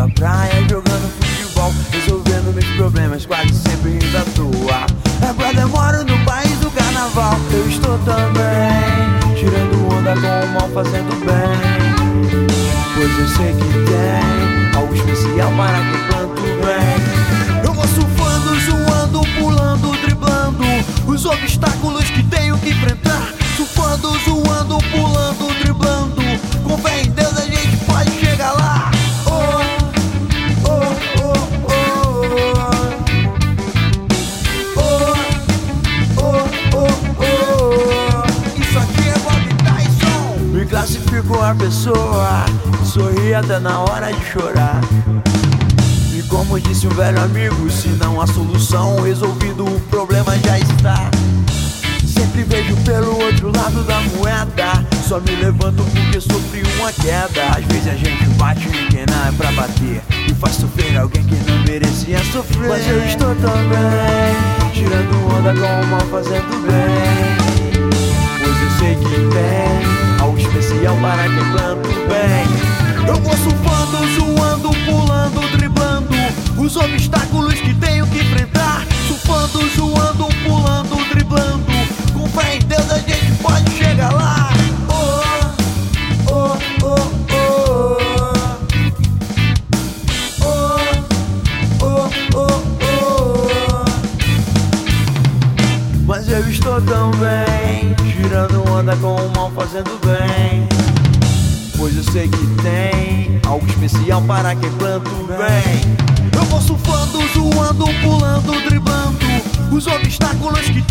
da praia jogando futebol, resolvendo meus problemas, quase sempre indo à toa. Agora moro no país do carnaval. Eu estou também tirando onda com o mal, fazendo bem, pois eu sei que tem algo especial para quem planta o bem. Eu vou surfando, zoando, pulando, driblando os obstáculos que tenho que enfrentar. Surfando, zoando, pulando, driblando, com fé em Deus a gente pode chegar lá. Oh, oh, oh, oh, oh, oh, oh. Isso aqui é Bob Tyson. Me classifico a pessoa que sorri até na hora de chorar. E como disse um velho amigo, se não há solução, resolvido o problema já está. Sempre vejo pelo outro lado da moeda, só me levanto porque sofri uma queda. Às vezes a gente bate em quem não é pra bater e faz sofrer alguém que não merecia sofrer. Mas eu estou também tirando onda com o mal, fazendo bem, pois eu sei que tem algo especial para quem planta o bem. Eu vou surfando, zoando, pulando, driblando os obstáculos que tenho que enfrentar. Surfando, zoando, pulando, driblando, com fé em Deus a gente pode chegar lá. Oh, oh, oh, oh, oh, oh, oh, oh. Mas eu estou tão bem, tirando onda com o mal, fazendo bem, pois eu sei que tem algo especial para quem planta o bem. Eu vou surfando, zoando, pulando, driblando os obstáculos que